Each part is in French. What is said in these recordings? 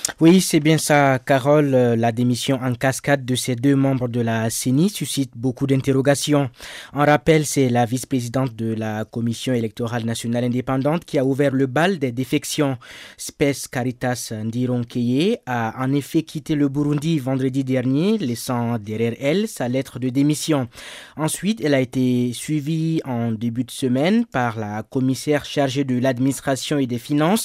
Oui, c'est bien ça, Carole. La démission en cascade de ces deux membres de la CENI suscite beaucoup d'interrogations. En rappel, c'est la vice-présidente de la Commission électorale nationale indépendante qui a ouvert le bal des défections. Spes Caritas Ndironkeye a en effet quitté le Burundi vendredi dernier, laissant derrière elle sa lettre de démission. Ensuite, elle a été suivie en début de semaine par la commissaire chargée de l'administration et des finances,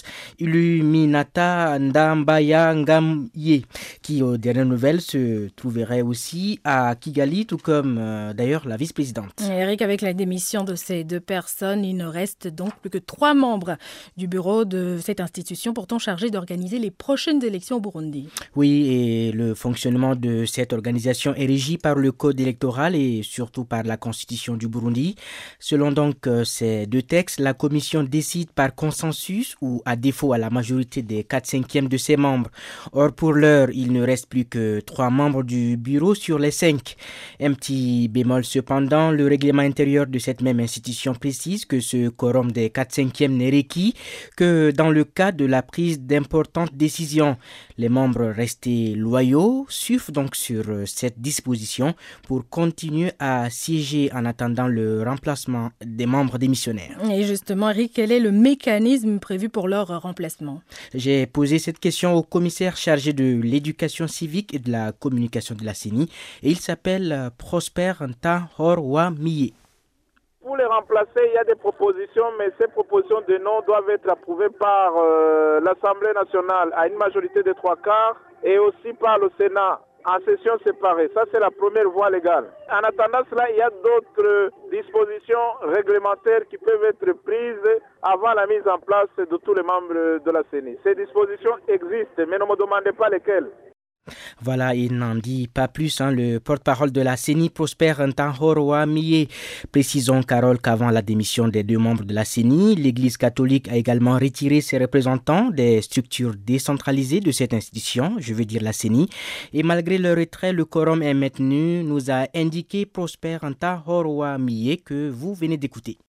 Illuminata Ndambaya Ngamye, qui aux dernières nouvelles se trouverait aussi à Kigali, tout comme d'ailleurs la vice-présidente. Eric, avec la démission de ces deux personnes, il ne reste donc plus que 3 membres du bureau de cette institution pourtant chargée d'organiser les prochaines élections au Burundi. Oui, et le fonctionnement de cette organisation est régi par le code électoral et surtout par la constitution du Burundi. Selon donc ces deux textes, la commission décide par consensus ou à défaut à la majorité des 4/5 de ses membres. Or, pour l'heure, il ne reste plus que 3 membres du bureau sur les 5. Un petit bémol cependant, le règlement intérieur de cette même institution précise que ce quorum des 4/5 n'est requis que dans le cas de la prise d'importantes décisions. Les membres restés loyaux suivent donc sur cette disposition pour continuer à siéger en attendant le remplacement des membres démissionnaires. Et justement, Eric, quel est le mécanisme prévu pour leur remplacement? J'ai posé cette question au commissaire chargé de l'éducation civique et de la communication de la CENI et il s'appelle Prosper Ntahorwa Miye. Pour les remplacer, il y a des propositions, mais ces propositions de nom doivent être approuvées par l'Assemblée nationale à une majorité de 3/4 et aussi par le Sénat en session séparée. Ça, c'est la première voie légale. En attendant cela, il y a d'autres dispositions réglementaires qui peuvent être prises avant la mise en place de tous les membres de la CENI. Ces dispositions existent, mais ne me demandez pas lesquelles. Voilà, il n'en dit pas plus. Le porte-parole de la CENI, Prosper Ntahorwa Miye. Précisons, Carole, qu'avant la démission des 2 membres de la CENI, l'Église catholique a également retiré ses représentants des structures décentralisées de cette institution, je veux dire la CENI. Et malgré le retrait, le quorum est maintenu, nous a indiqué Prosper Ntahorwa Miye que vous venez d'écouter.